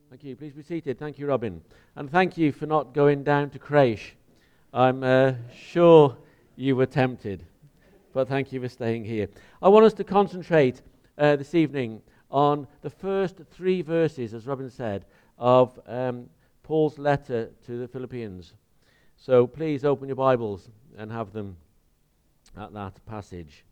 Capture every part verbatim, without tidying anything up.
Thank you. Please be seated. Thank you, Robin. And thank you for not going down to Crash. I'm uh, sure you were tempted, but thank you for staying here. I want us to concentrate uh, this evening on the first three verses, as Robin said, of um, Paul's letter to the Philippians. So please open your Bibles and have them at that passage.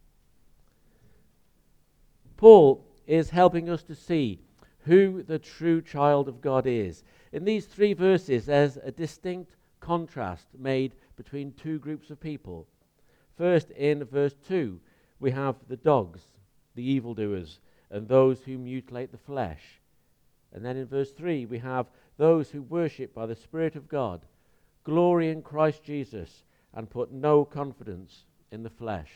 Paul is helping us to see who the true child of God is. In these three verses, there's a distinct contrast made between two groups of people. First, in verse two, we have the dogs, the evildoers, and those who mutilate the flesh. And then in verse three, we have those who worship by the Spirit of God, glory in Christ Jesus, and put no confidence in the flesh.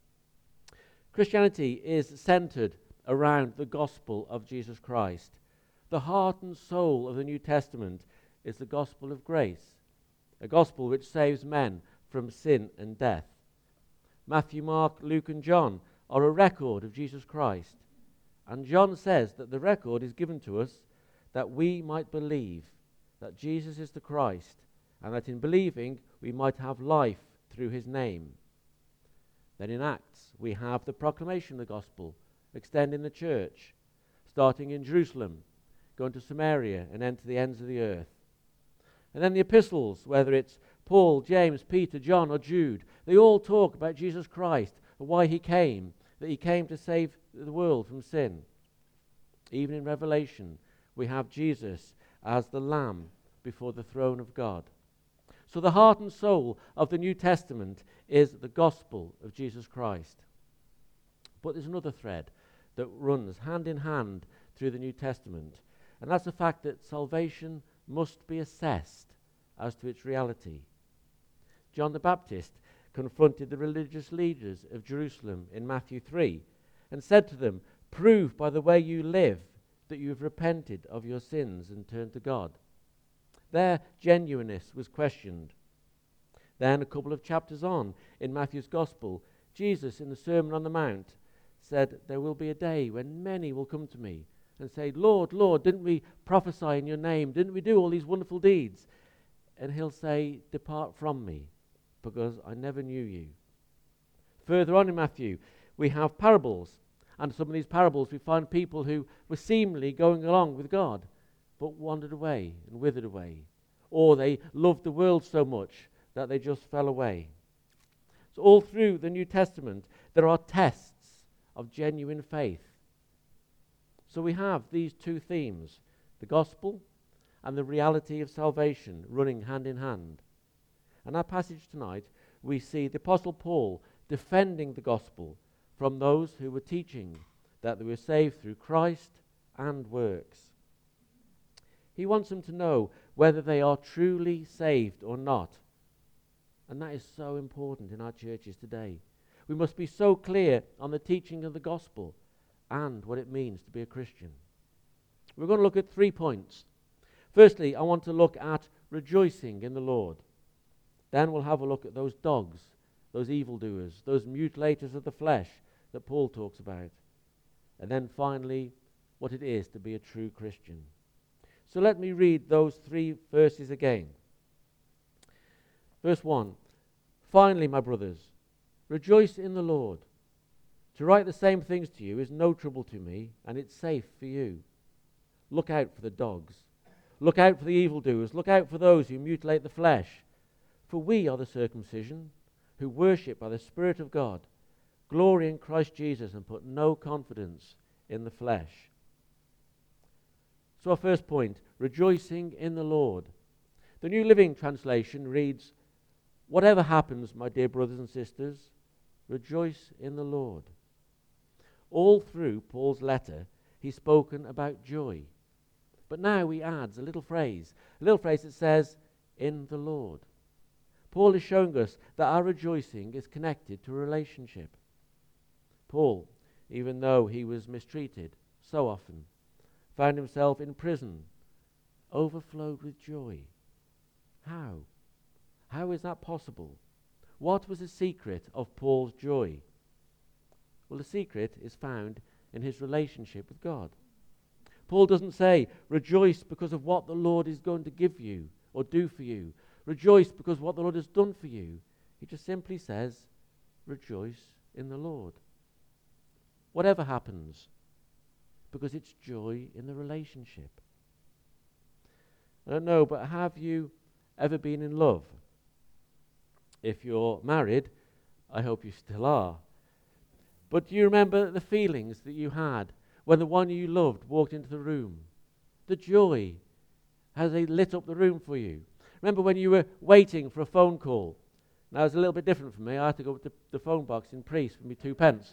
Christianity is centered around the gospel of Jesus Christ. The heart and soul of the New Testament is the gospel of grace, a gospel which saves men from sin and death. Matthew, Mark, Luke, and John are a record of Jesus Christ. And John says that the record is given to us that we might believe that Jesus is the Christ, and that in believing we might have life through his name. Then in Acts, we have the proclamation of the gospel, extending the church, starting in Jerusalem, going to Samaria, and then to the ends of the earth. And then the epistles, whether it's Paul, James, Peter, John, or Jude, they all talk about Jesus Christ and why he came, that he came to save the world from sin. Even in Revelation, we have Jesus as the Lamb before the throne of God. So the heart and soul of the New Testament is the gospel of Jesus Christ. But there's another thread that runs hand in hand through the New Testament, and that's the fact that salvation must be assessed as to its reality. John the Baptist confronted the religious leaders of Jerusalem in Matthew three and said to them, "Prove by the way you live that you have repented of your sins and turned to God." Their genuineness was questioned. Then a couple of chapters on in Matthew's Gospel, Jesus in the Sermon on the Mount said, "There will be a day when many will come to me and say, 'Lord, Lord, didn't we prophesy in your name? Didn't we do all these wonderful deeds?' And he'll say, 'Depart from me, because I never knew you.'" Further on in Matthew, we have parables. And some of these parables, we find people who were seemingly going along with God, but wandered away and withered away. Or they loved the world so much that they just fell away. So all through the New Testament, there are tests of genuine faith. So we have these two themes, the gospel and the reality of salvation, running hand in hand. In our passage tonight, we see the Apostle Paul defending the gospel from those who were teaching that they were saved through Christ and works. He wants them to know whether they are truly saved or not. And that is so important in our churches today. We must be so clear on the teaching of the gospel and what it means to be a Christian. We're going to look at three points. Firstly, I want to look at rejoicing in the Lord. Then we'll have a look at those dogs, those evildoers, those mutilators of the flesh that Paul talks about. And then finally, what it is to be a true Christian. So let me read those three verses again. Verse one, "Finally, my brothers, rejoice in the Lord. To write the same things to you is no trouble to me, and it's safe for you. Look out for the dogs. Look out for the evildoers. Look out for those who mutilate the flesh. For we are the circumcision, who worship by the Spirit of God, glory in Christ Jesus, and put no confidence in the flesh." So our first point, rejoicing in the Lord. The New Living Translation reads, "Whatever happens, my dear brothers and sisters, rejoice in the Lord." All through Paul's letter, he's spoken about joy. But now he adds a little phrase, a little phrase that says, "in the Lord." Paul is showing us that our rejoicing is connected to a relationship. Paul, even though he was mistreated so often, found himself in prison, overflowed with joy. How? How is that possible? What was the secret of Paul's joy? Well, the secret is found in his relationship with God. Paul doesn't say, rejoice because of what the Lord is going to give you or do for you. Rejoice because of what the Lord has done for you. He just simply says, rejoice in the Lord. Whatever happens, because it's joy in the relationship. I don't know, but have you ever been in love? If you're married, I hope you still are. But do you remember the feelings that you had when the one you loved walked into the room? The joy, as they lit up the room for you. Remember when you were waiting for a phone call? Now, it's a little bit different for me. I had to go to the phone box in Priest for me two pence.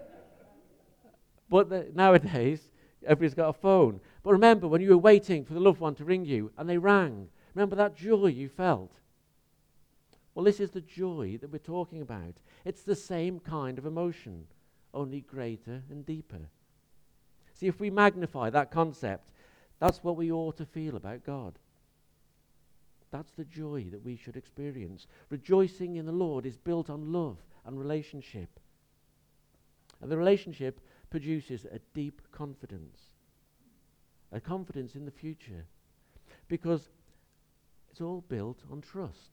But the, nowadays, everybody's got a phone. But remember when you were waiting for the loved one to ring you and they rang. Remember that joy you felt? Well, this is the joy that we're talking about. It's the same kind of emotion, only greater and deeper. See, if we magnify that concept, that's what we ought to feel about God. That's the joy that we should experience. Rejoicing in the Lord is built on love and relationship. And the relationship produces a deep confidence. A confidence in the future. Because it's all built on trust.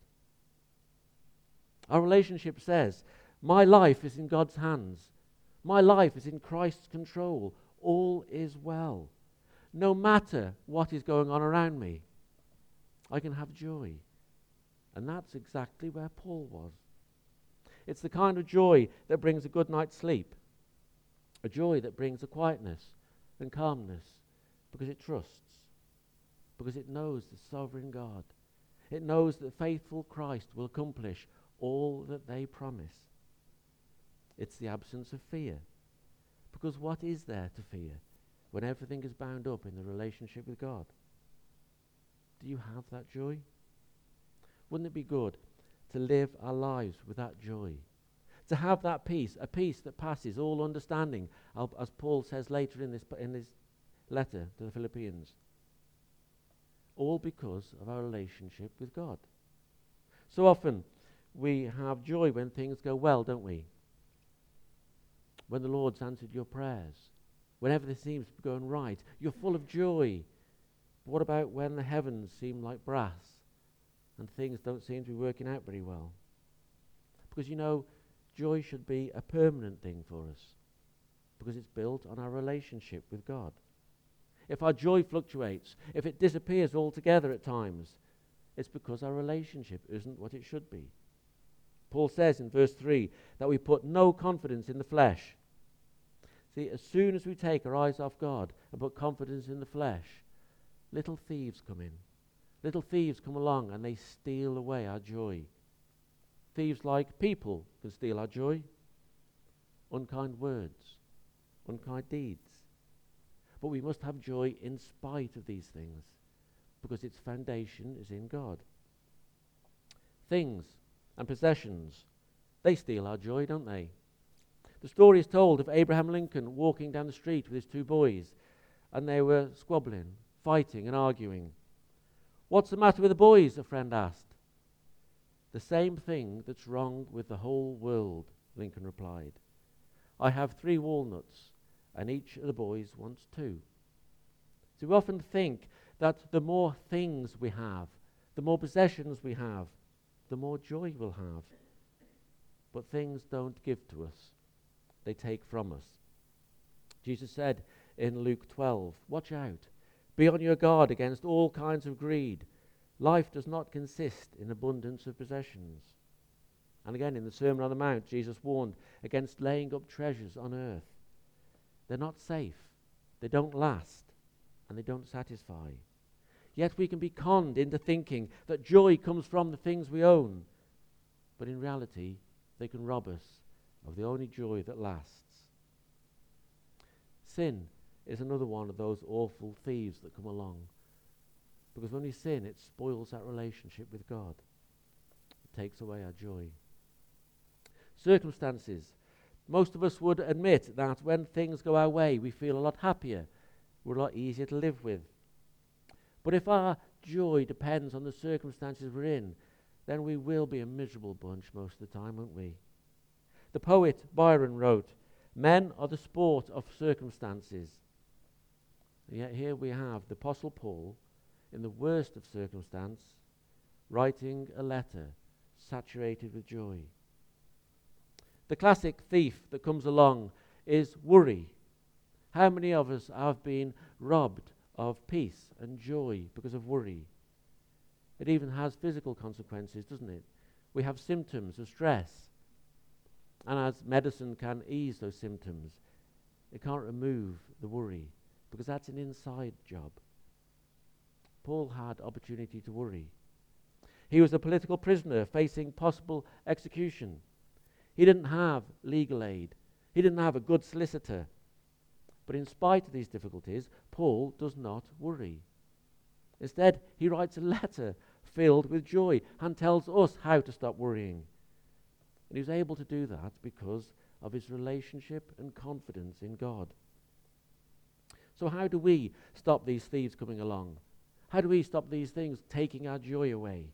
Our relationship says, my life is in God's hands. My life is in Christ's control. All is well. No matter what is going on around me, I can have joy. And that's exactly where Paul was. It's the kind of joy that brings a good night's sleep. A joy that brings a quietness and calmness because it trusts. Because it knows the sovereign God. It knows that faithful Christ will accomplish all that they promise. It's the absence of fear. Because what is there to fear when everything is bound up in the relationship with God? Do you have that joy? Wouldn't it be good to live our lives with that joy? To have that peace, a peace that passes all understanding, as Paul says later in this, in this letter to the Philippians. All because of our relationship with God. So often we have joy when things go well, don't we? When the Lord's answered your prayers. When everything seems to be going right. You're full of joy. But what about when the heavens seem like brass and things don't seem to be working out very well? Because you know, joy should be a permanent thing for us. Because it's built on our relationship with God. If our joy fluctuates, if it disappears altogether at times, it's because our relationship isn't what it should be. Paul says in verse three that we put no confidence in the flesh. See, as soon as we take our eyes off God and put confidence in the flesh, little thieves come in. Little thieves come along and they steal away our joy. Thieves like people can steal our joy. Unkind words, unkind deeds. But we must have joy in spite of these things because its foundation is in God. Things and possessions, they steal our joy, don't they? The story is told of Abraham Lincoln walking down the street with his two boys, and they were squabbling, fighting and arguing. What's the matter with the boys? A friend asked. The same thing that's wrong with the whole world, Lincoln replied. I have three walnuts, and each of the boys wants two. So we often think that the more things we have, the more possessions we have, the more joy we'll have. But things don't give to us. They take from us. Jesus said in Luke twelve, watch out. Be on your guard against all kinds of greed. Life does not consist in abundance of possessions. And again in the Sermon on the Mount, Jesus warned against laying up treasures on earth. They're not safe. They don't last. And they don't satisfy. Yet we can be conned into thinking that joy comes from the things we own. But in reality, they can rob us of the only joy that lasts. Sin is another one of those awful thieves that come along. Because when we sin, it spoils that relationship with God. It takes away our joy. Circumstances. Most of us would admit that when things go our way, we feel a lot happier. We're a lot easier to live with. But if our joy depends on the circumstances we're in, then we will be a miserable bunch most of the time, won't we? The poet Byron wrote, men are the sport of circumstances. And yet here we have the Apostle Paul, in the worst of circumstance, writing a letter saturated with joy. The classic thief that comes along is worry. How many of us have been robbed of peace and joy because of worry? It even has physical consequences, doesn't it? We have symptoms of stress. And as medicine can ease those symptoms, it can't remove the worry, because that's an inside job. Paul had opportunity to worry. He was a political prisoner facing possible execution. He didn't have legal aid. He didn't have a good solicitor. But in spite of these difficulties, Paul does not worry. Instead, he writes a letter filled with joy and tells us how to stop worrying. And he was able to do that because of his relationship and confidence in God. So how do we stop these thieves coming along? How do we stop these things taking our joy away?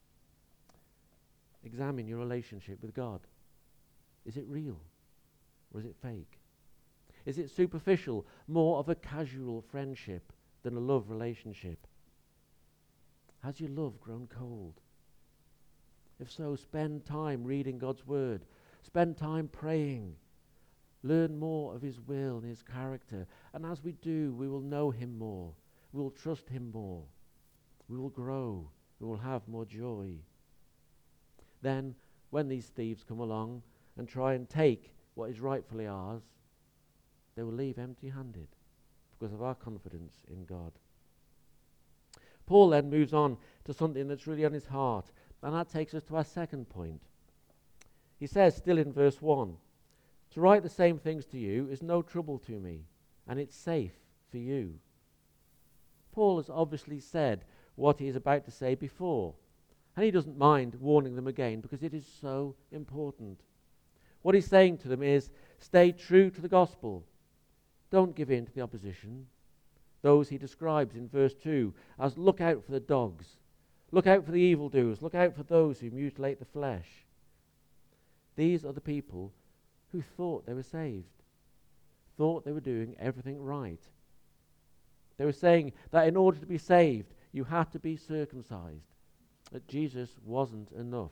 Examine your relationship with God. Is it real or is it fake? Is it superficial, more of a casual friendship than a love relationship? Has your love grown cold? If so, spend time reading God's word. Spend time praying. Learn more of his will and his character. And as we do, we will know him more. We will trust him more. We will grow. We will have more joy. Then, when these thieves come along and try and take what is rightfully ours, they will leave empty-handed because of our confidence in God. Paul then moves on to something that's really on his heart, and that takes us to our second point. He says, still in verse one, to write the same things to you is no trouble to me, and it's safe for you. Paul has obviously said what he is about to say before, and he doesn't mind warning them again because it is so important. What he's saying to them is, stay true to the gospel. Don't give in to the opposition. Those he describes in verse two as look out for the dogs, look out for the evildoers, look out for those who mutilate the flesh. These are the people who thought they were saved, thought they were doing everything right. They were saying that in order to be saved, you had to be circumcised, that Jesus wasn't enough.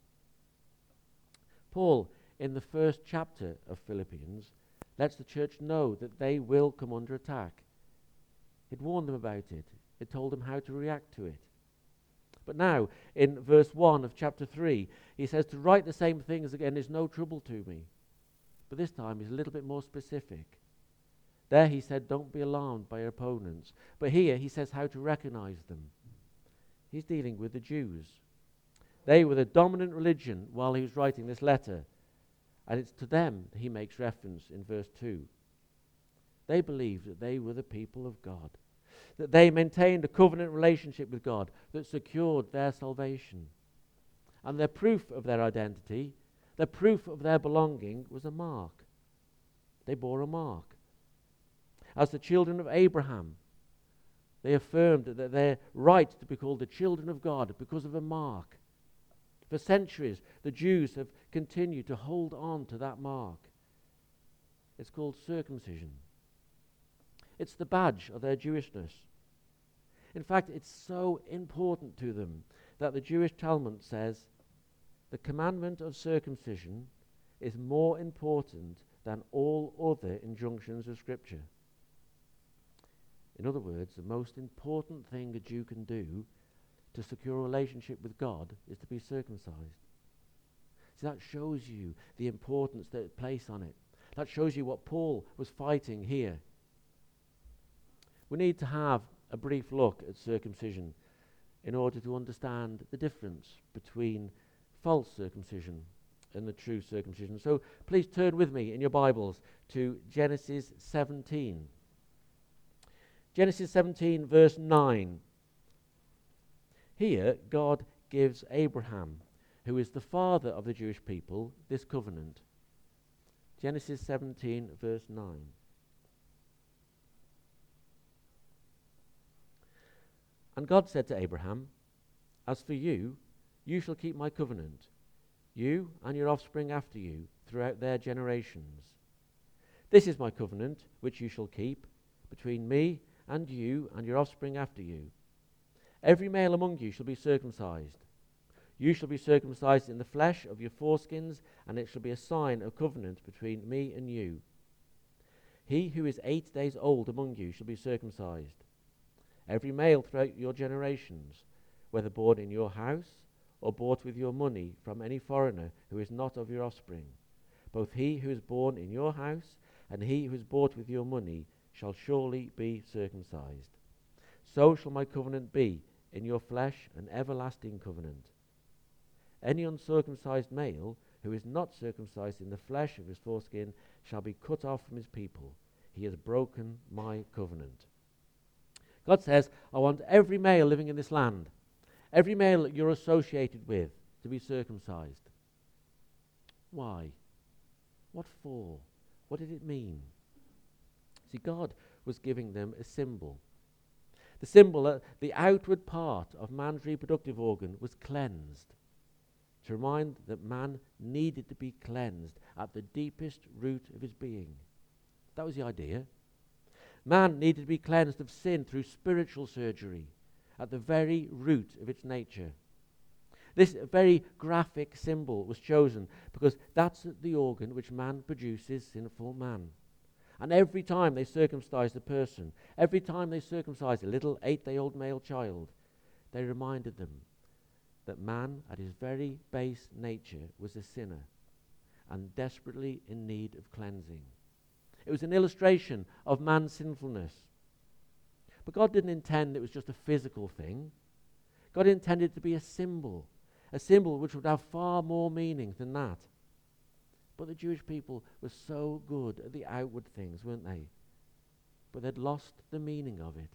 Paul, in the first chapter of Philippians, lets the church know that they will come under attack. It warned them about it. It told them how to react to it. But now, in verse one of chapter three, he says to write the same things again is no trouble to me. But this time he's a little bit more specific. There he said, don't be alarmed by your opponents. But here he says how to recognize them. He's dealing with the Jews. They were the dominant religion while he was writing this letter. And it's to them he makes reference in verse two. They believed that they were the people of God, that they maintained a covenant relationship with God that secured their salvation. And their proof of their identity, their proof of their belonging was a mark. They bore a mark. As the children of Abraham, they affirmed that they're right to be called the children of God because of a mark. For centuries, the Jews have continued to hold on to that mark. It's called circumcision. It's the badge of their Jewishness. In fact, it's so important to them that the Jewish Talmud says the commandment of circumcision is more important than all other injunctions of Scripture. In other words, the most important thing a Jew can do to secure a relationship with God is to be circumcised. See, that shows you the importance that it placed on it. That shows you what Paul was fighting here. We need to have a brief look at circumcision in order to understand the difference between false circumcision and the true circumcision. So please turn with me in your Bibles to Genesis seventeen. Genesis seventeen, verse nine. Here, God gives Abraham, who is the father of the Jewish people, this covenant. Genesis seventeen, verse nine. And God said to Abraham, as for you, you shall keep my covenant, you and your offspring after you, throughout their generations. This is my covenant, which you shall keep, between me and you and your offspring after you. Every male among you shall be circumcised. You shall be circumcised in the flesh of your foreskins, and it shall be a sign of covenant between me and you. He who is eight days old among you shall be circumcised. Every male throughout your generations, whether born in your house or bought with your money from any foreigner who is not of your offspring, both he who is born in your house and he who is bought with your money shall surely be circumcised. So shall my covenant be in your flesh, an everlasting covenant. Any uncircumcised male who is not circumcised in the flesh of his foreskin shall be cut off from his people. He has broken my covenant. God says, I want every male living in this land, every male that you're associated with, to be circumcised. Why? What for? What did it mean? See, God was giving them a symbol. The symbol that the outward part of man's reproductive organ was cleansed, to remind that man needed to be cleansed at the deepest root of his being. That was the idea. Man needed to be cleansed of sin through spiritual surgery at the very root of its nature. This very graphic symbol was chosen because that's the organ which man produces sinful man. And every time they circumcised a person, every time they circumcised a little eight-day-old male child, they reminded them that man at his very base nature was a sinner and desperately in need of cleansing. It was an illustration of man's sinfulness. But God didn't intend it was just a physical thing. God intended it to be a symbol, a symbol which would have far more meaning than that. But the Jewish people were so good at the outward things, weren't they? But they'd lost the meaning of it.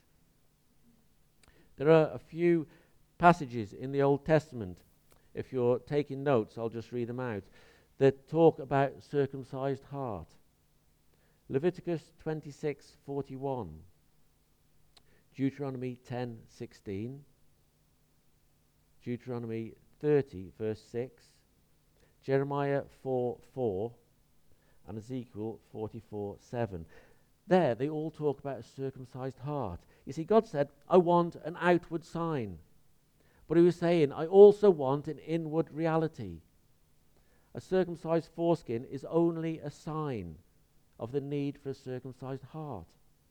There are a few passages in the Old Testament, if you're taking notes, I'll just read them out, that talk about circumcised heart. Leviticus twenty-six forty-one, Deuteronomy ten sixteen, Deuteronomy thirty verse six, Jeremiah four four, and Ezekiel forty-four seven. There they all talk about a circumcised heart. You see, God said, I want an outward sign. But he was saying, I also want an inward reality. A circumcised foreskin is only a sign of the need for a circumcised heart.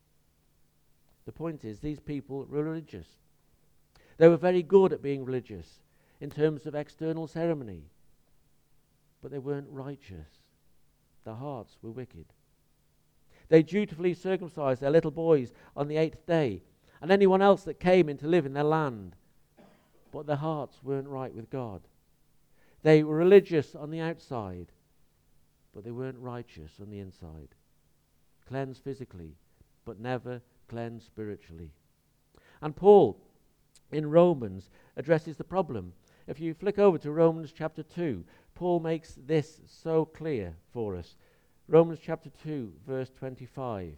The point is, these people were religious. They were very good at being religious in terms of external ceremony, but they weren't righteous. Their hearts were wicked. They dutifully circumcised their little boys on the eighth day, and anyone else that came in to live in their land, but their hearts weren't right with God. They were religious on the outside, but they weren't righteous on the inside. Cleansed physically, but never cleansed spiritually. And Paul, in Romans, addresses the problem. If you flick over to Romans chapter two, Paul makes this so clear for us. Romans chapter two, verse twenty-five.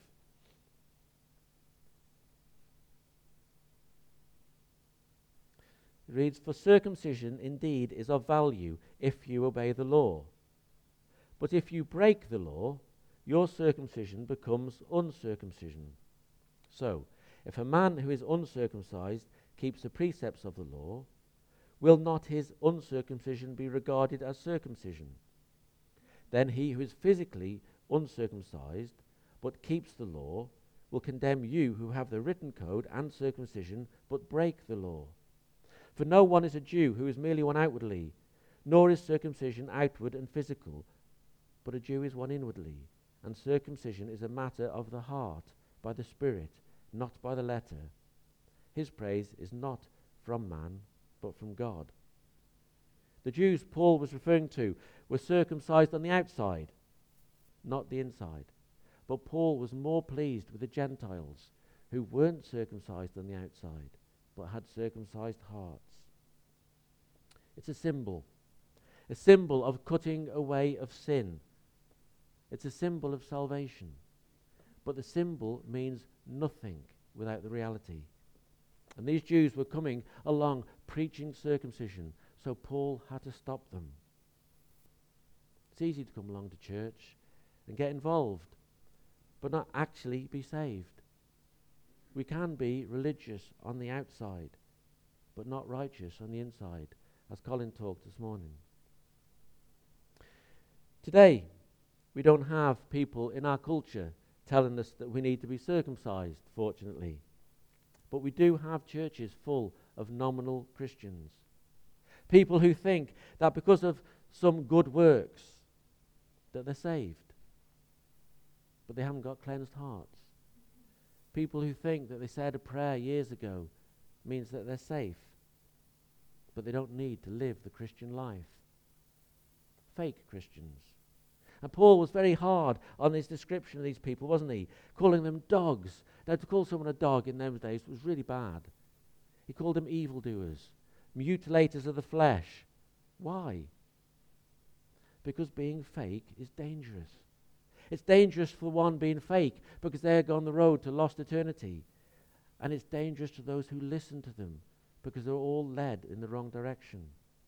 It reads, for circumcision indeed is of value if you obey the law. But if you break the law, your circumcision becomes uncircumcision. So, if a man who is uncircumcised keeps the precepts of the law, will not his uncircumcision be regarded as circumcision? Then he who is physically uncircumcised but keeps the law will condemn you who have the written code and circumcision but break the law. For no one is a Jew who is merely one outwardly, nor is circumcision outward and physical, but a Jew is one inwardly, and circumcision is a matter of the heart, by the Spirit, not by the letter. His praise is not from man, but from God. The Jews Paul was referring to were circumcised on the outside, not the inside. But Paul was more pleased with the Gentiles who weren't circumcised on the outside, but had circumcised hearts. It's a symbol, a symbol of cutting away of sin. It's a symbol of salvation. But the symbol means nothing without the reality. And these Jews were coming along preaching circumcision, so Paul had to stop them. It's easy to come along to church and get involved, but not actually be saved. We can be religious on the outside, but not righteous on the inside, as Colin talked this morning. Today, we don't have people in our culture telling us that we need to be circumcised, fortunately. But we do have churches full of nominal Christians. People who think that because of some good works, that they're saved. But they haven't got cleansed hearts. People who think that they said a prayer years ago means that they're safe. But they don't need to live the Christian life. Fake Christians. And Paul was very hard on his description of these people, wasn't he? Calling them dogs. Now, to call someone a dog in those days was really bad. He called them evildoers, mutilators of the flesh. Why? Because being fake is dangerous. It's dangerous for one being fake because they're on the road to lost eternity. And it's dangerous to those who listen to them because they're all led in the wrong direction.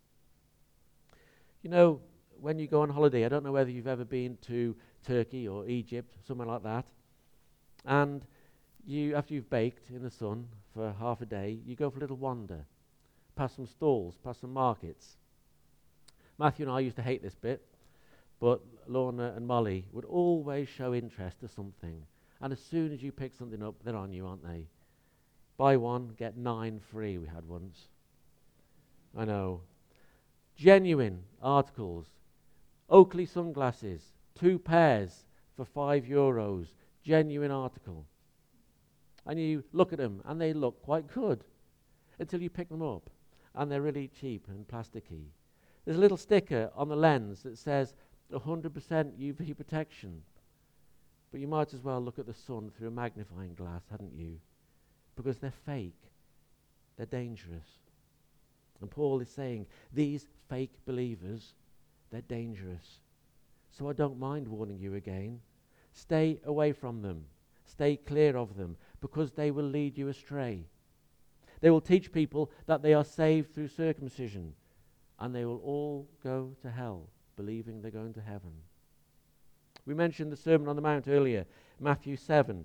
You know, when you go on holiday, I don't know whether you've ever been to Turkey or Egypt, somewhere like that, and you, after you've baked in the sun for half a day, you go for a little wander, past some stalls, past some markets. Matthew and I used to hate this bit, but Lorna and Molly would always show interest to something, and as soon as you pick something up, they're on you, aren't they? Buy one, get nine free, we had once. I know. Genuine articles. Oakley sunglasses, two pairs for five euros, genuine article. And you look at them and they look quite good until you pick them up and they're really cheap and plasticky. There's a little sticker on the lens that says one hundred percent U V protection. But you might as well look at the sun through a magnifying glass, hadn't you? Because they're fake. They're dangerous. And Paul is saying these fake believers, they're dangerous. So I don't mind warning you again. Stay away from them. Stay clear of them, because they will lead you astray. They will teach people that they are saved through circumcision, and they will all go to hell, believing they're going to heaven. We mentioned the Sermon on the Mount earlier, Matthew seven.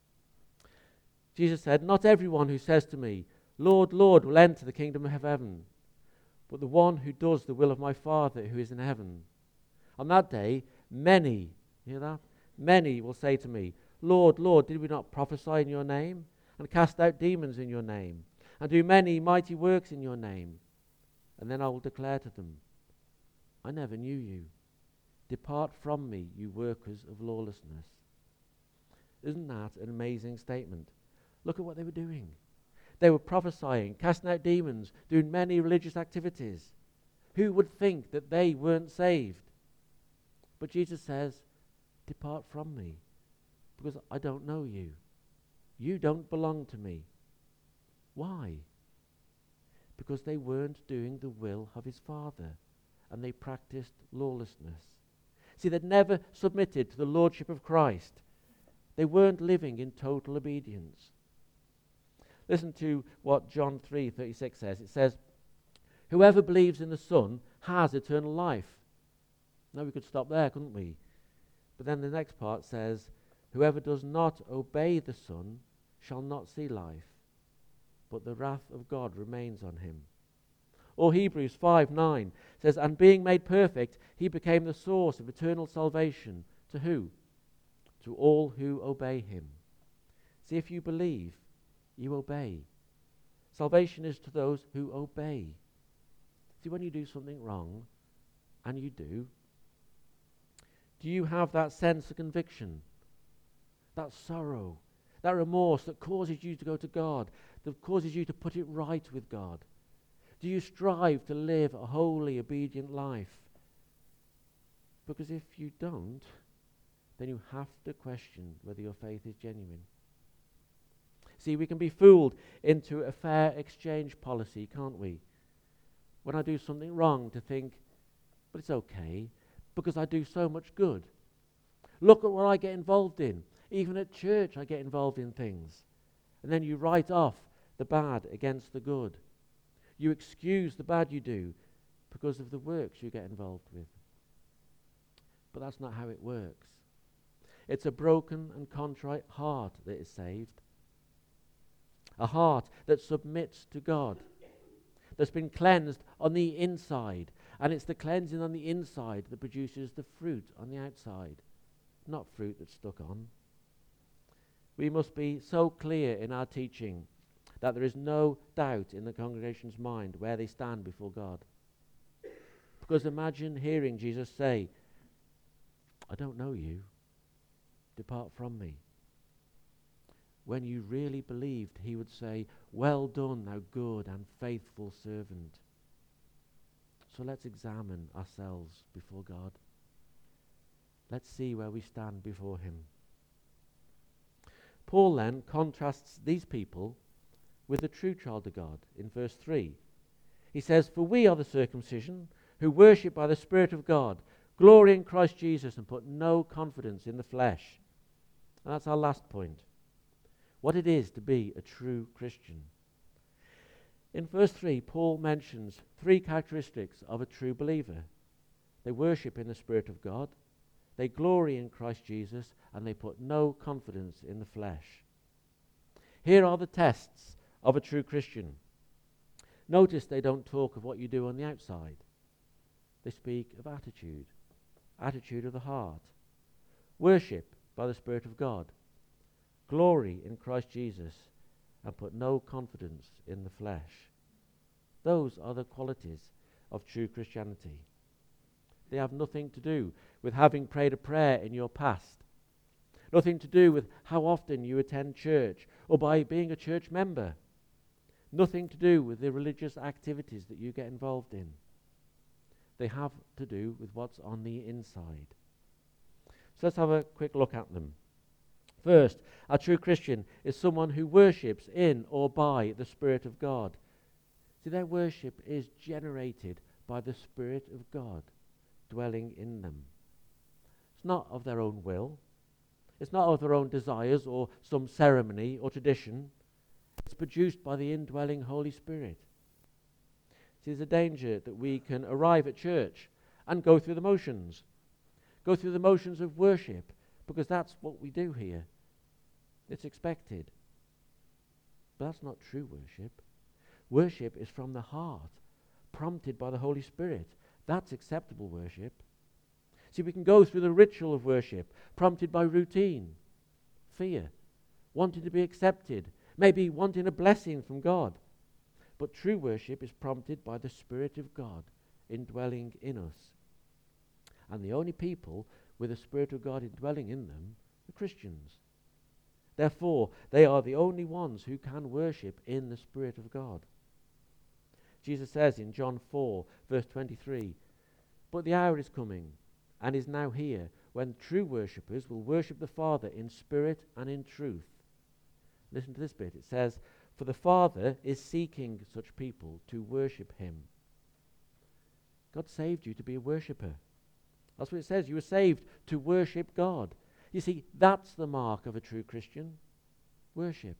Jesus said, "Not everyone who says to me, 'Lord, Lord,' will enter the kingdom of heaven, but the one who does the will of my Father who is in heaven. On that day, many," hear that? "Many will say to me, 'Lord, Lord, did we not prophesy in your name, and cast out demons in your name, and do many mighty works in your name?' And then I will declare to them, 'I never knew you. Depart from me, you workers of lawlessness.'" Isn't that an amazing statement? Look at what they were doing. They were prophesying, casting out demons, doing many religious activities. Who would think that they weren't saved? But Jesus says, "Depart from me, because I don't know you. You don't belong to me." Why? Because they weren't doing the will of his Father, and they practiced lawlessness. See, they'd never submitted to the lordship of Christ. They weren't living in total obedience. Listen to what John three thirty-six says. It says, "Whoever believes in the Son has eternal life." Now we could stop there, couldn't we? But then the next part says, "Whoever does not obey the Son shall not see life, but the wrath of God remains on him." Or Hebrews five nine says, "And being made perfect, he became the source of eternal salvation." To who? To all who obey him. See, if you believe, you obey. Salvation is to those who obey. See, when you do something wrong, and you do, do you have that sense of conviction, that sorrow, that remorse that causes you to go to God, that causes you to put it right with God? Do you strive to live a holy, obedient life? Because if you don't, then you have to question whether your faith is genuine. See, we can be fooled into a fair exchange policy, can't we? When I do something wrong, to think, but it's okay, because I do so much good. Look at what I get involved in. Even at church, I get involved in things. And then you write off the bad against the good. You excuse the bad you do because of the works you get involved with. But that's not how it works. It's a broken and contrite heart that is saved. a heart that submits to God, that's been cleansed on the inside. And it's the cleansing on the inside that produces the fruit on the outside, not fruit that's stuck on. We must be so clear in our teaching that there is no doubt in the congregation's mind where they stand before God. Because imagine hearing Jesus say, I don't know you, depart from me. When you really believed he would say, well done, thou good and faithful servant. So let's examine ourselves before God. Let's see where we stand before him. Paul then contrasts these people with the true child of God in verse three. He says, for we are the circumcision who worship by the Spirit of God, glory in Christ Jesus, and put no confidence in the flesh. And that's our last point. What it is to be a true Christian. In verse three, Paul mentions three characteristics of a true believer. They worship in the Spirit of God, they glory in Christ Jesus, and they put no confidence in the flesh. Here are the tests of a true Christian. Notice they don't talk of what you do on the outside. They speak of attitude, attitude of the heart. Worship by the Spirit of God, glory in Christ Jesus, and put no confidence in the flesh. Those are the qualities of true Christianity. They have nothing to do with having prayed a prayer in your past, nothing to do with how often you attend church or by being a church member, nothing to do with the religious activities that you get involved in. They have to do with what's on the inside. So let's have a quick look at them. First, a true Christian is someone who worships in or by the Spirit of God. See, their worship is generated by the Spirit of God dwelling in them. It's not of their own will. It's not of their own desires or some ceremony or tradition. It's produced by the indwelling Holy Spirit. See, there's a danger that we can arrive at church and go through the motions. Go through the motions of worship, because that's what we do here. It's expected. But that's not true worship. Worship is from the heart, prompted by the Holy Spirit. That's acceptable worship. See, we can go through the ritual of worship, prompted by routine, fear, wanting to be accepted, maybe wanting a blessing from God. But true worship is prompted by the Spirit of God indwelling in us. And the only people with the Spirit of God indwelling in them are Christians. Therefore, they are the only ones who can worship in the Spirit of God. Jesus says in John four, verse twenty-three, but the hour is coming, and is now here, when true worshippers will worship the Father in spirit and in truth. Listen to this bit. It says, for the Father is seeking such people to worship him. God saved you to be a worshipper. That's what it says. You were saved to worship God. You see, that's the mark of a true Christian. Worship.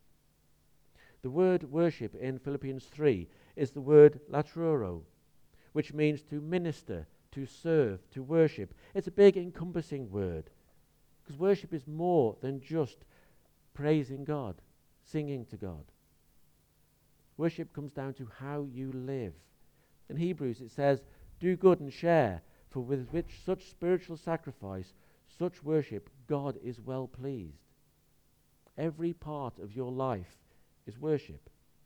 The word worship in Philippians three is the word latroro, which means to minister, to serve, to worship. It's a big encompassing word, because worship is more than just praising God, singing to God. Worship comes down to how you live. In Hebrews it says, do good and share, for with which such spiritual sacrifice, such worship, God is well pleased. Every part of your life is worship.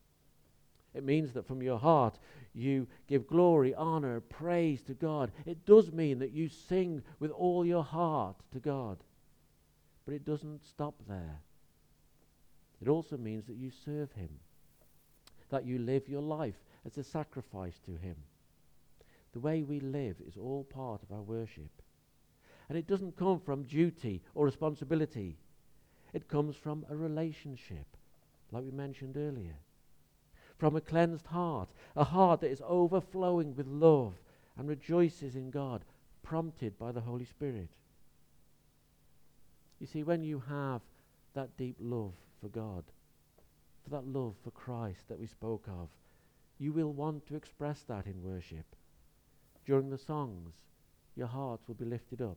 It means that from your heart you give glory, honor, praise to God. It does mean that you sing with all your heart to God. But it doesn't stop there. It also means that you serve him, that you live your life as a sacrifice to him. The way we live is all part of our worship. And it doesn't come from duty or responsibility. It comes from a relationship, like we mentioned earlier. From a cleansed heart, a heart that is overflowing with love and rejoices in God, prompted by the Holy Spirit. You see, when you have that deep love for God, for that love for Christ that we spoke of, you will want to express that in worship. During the songs, your hearts will be lifted up.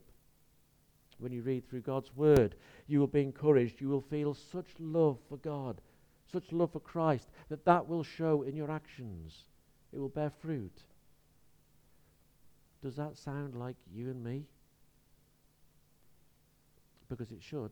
When you read through God's word, you will be encouraged. You will feel such love for God such love for Christ, that that will show in your actions. It will bear fruit. Does that sound like you and me? Because it should.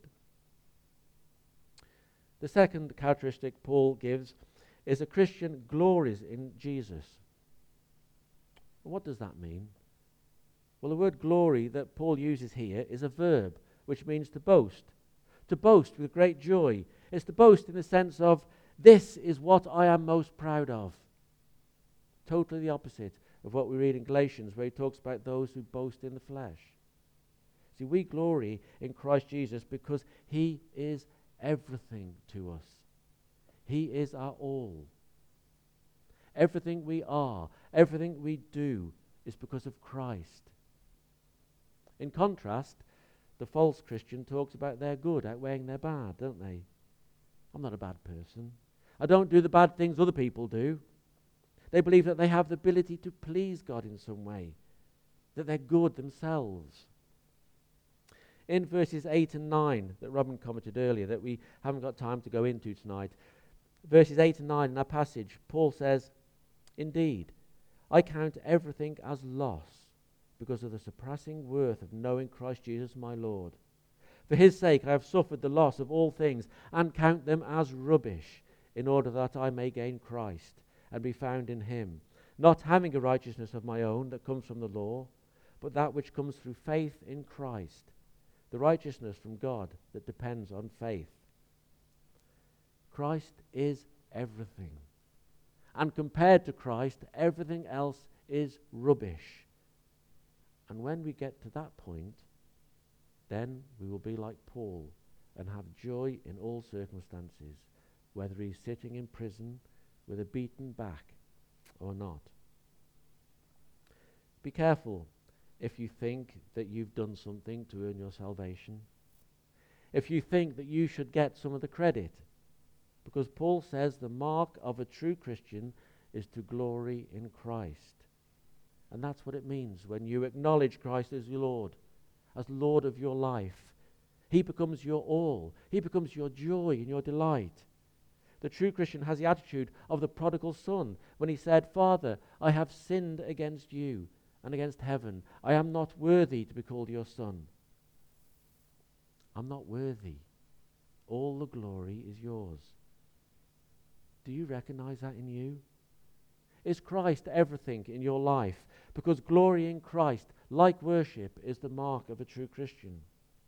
The second characteristic Paul gives is a Christian glories in Jesus. What does that mean? Well, the word glory that Paul uses here is a verb, which means to boast. To boast with great joy. It's to boast in the sense of, this is what I am most proud of. Totally the opposite of what we read in Galatians, where he talks about those who boast in the flesh. See, we glory in Christ Jesus because he is everything to us. He is our all. Everything we are, everything we do is because of Christ. In contrast, the false Christian talks about their good outweighing their bad, don't they? I'm not a bad person. I don't do the bad things other people do. They believe that they have the ability to please God in some way, that they're good themselves. In verses eight and nine that Robin commented earlier, that we haven't got time to go into tonight, verses eight and nine in our passage, Paul says, "Indeed, I count everything as loss because of the surpassing worth of knowing Christ Jesus my Lord. For his sake I have suffered the loss of all things and count them as rubbish, in order that I may gain Christ and be found in him, not having a righteousness of my own that comes from the law, but that which comes through faith in Christ, the righteousness from God that depends on faith." Christ is everything. And compared to Christ, everything else is rubbish. And when we get to that point, then we will be like Paul and have joy in all circumstances, whether he's sitting in prison with a beaten back or not. Be careful if you think that you've done something to earn your salvation. If you think that you should get some of the credit. Because Paul says the mark of a true Christian is to glory in Christ. And that's what it means when you acknowledge Christ as your Lord, as Lord of your life. He becomes your all. He becomes your joy and your delight. The true Christian has the attitude of the prodigal son when he said, "Father, I have sinned against you and against heaven. I am not worthy to be called your son." I'm not worthy. All the glory is yours. Do you recognize that in you? Is Christ everything in your life? Because glory in Christ, like worship, is the mark of a true Christian.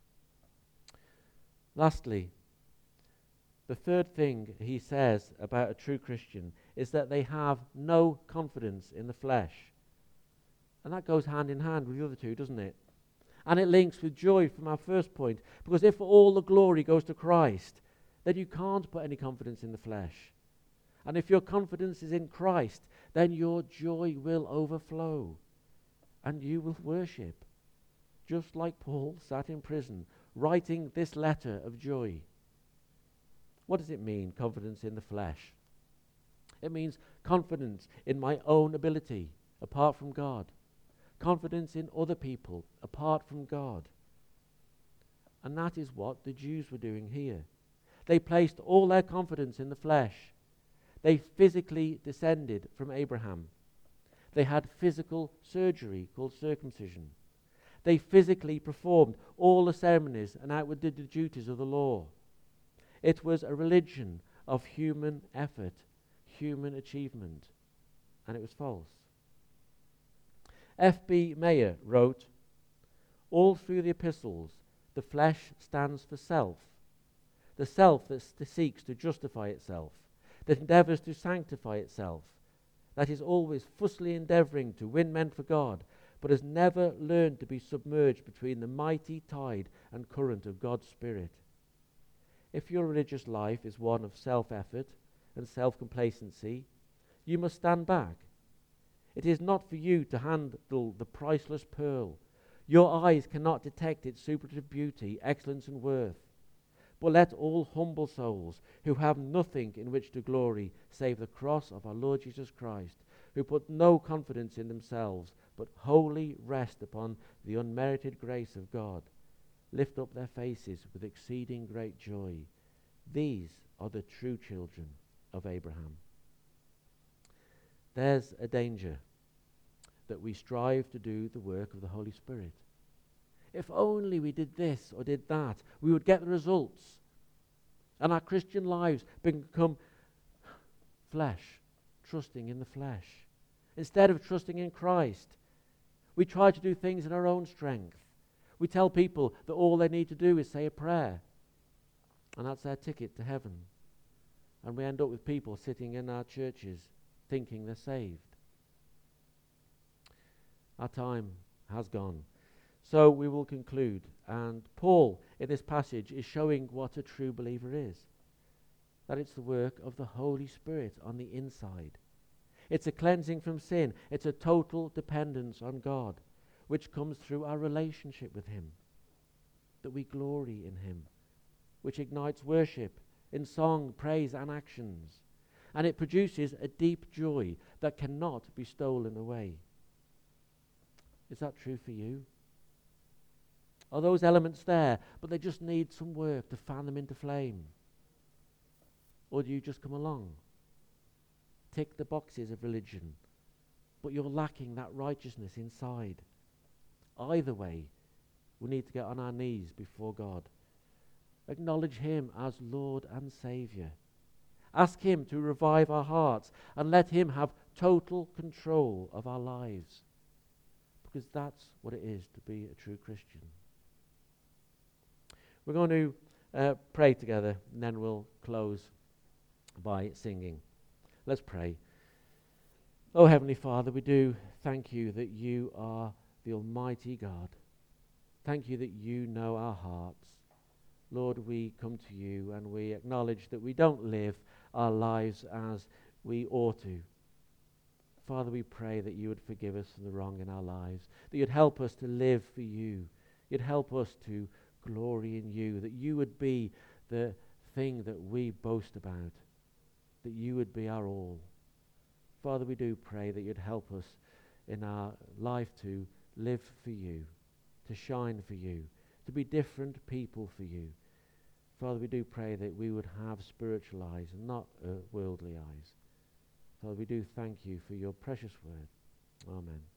Lastly, the third thing he says about a true Christian is that they have no confidence in the flesh. And that goes hand in hand with the other two, doesn't it? And it links with joy from our first point. Because if all the glory goes to Christ, then you can't put any confidence in the flesh. And if your confidence is in Christ, then your joy will overflow. And you will worship. Just like Paul sat in prison, writing this letter of joy. What does it mean, confidence in the flesh? It means confidence in my own ability, apart from God. Confidence in other people, apart from God. And that is what the Jews were doing here. They placed all their confidence in the flesh. They physically descended from Abraham. They had physical surgery called circumcision. They physically performed all the ceremonies and outward did the duties of the law. It was a religion of human effort, human achievement, and it was false. F B Mayer wrote, "All through the epistles, the flesh stands for self, the self that seeks to justify itself, that endeavors to sanctify itself, that is always fussily endeavoring to win men for God, but has never learned to be submerged between the mighty tide and current of God's Spirit. If your religious life is one of self-effort and self-complacency, you must stand back. It is not for you to handle the priceless pearl. Your eyes cannot detect its superlative beauty, excellence, and worth. But let all humble souls who have nothing in which to glory save the cross of our Lord Jesus Christ, who put no confidence in themselves, but wholly rest upon the unmerited grace of God, lift up their faces with exceeding great joy. These are the true children of Abraham. There's a danger that we strive to do the work of the Holy Spirit. If only we did this or did that, we would get the results. And our Christian lives become flesh, trusting in the flesh. Instead of trusting in Christ, we try to do things in our own strength. We tell people that all they need to do is say a prayer, and that's their ticket to heaven. And we end up with people sitting in our churches thinking they're saved. Our time has gone. So we will conclude. And Paul, in this passage, is showing what a true believer is. That it's the work of the Holy Spirit on the inside. It's a cleansing from sin. It's a total dependence on God, which comes through our relationship with Him. That we glory in Him, which ignites worship in song, praise, and actions. And it produces a deep joy that cannot be stolen away. Is that true for you? Are those elements there, but they just need some work to fan them into flame? Or do you just come along, tick the boxes of religion, but you're lacking that righteousness inside? Either way, we need to get on our knees before God. Acknowledge Him as Lord and Saviour. Ask Him to revive our hearts and let Him have total control of our lives. Because that's what it is to be a true Christian. We're going to uh, pray together, and then we'll close by singing. Let's pray. Oh, Heavenly Father, we do thank You that You are the Almighty God. Thank You that You know our hearts. Lord, we come to You and we acknowledge that we don't live our lives as we ought to. Father, we pray that You would forgive us for the wrong in our lives, that You'd help us to live for You. You'd help us to glory in You, that You would be the thing that we boast about, that You would be our all. Father, we do pray that You'd help us in our life to live for You, to shine for You, to be different people for You. Father, we do pray that we would have spiritual eyes and not uh, worldly eyes. Father, we do thank You for Your precious word. Amen.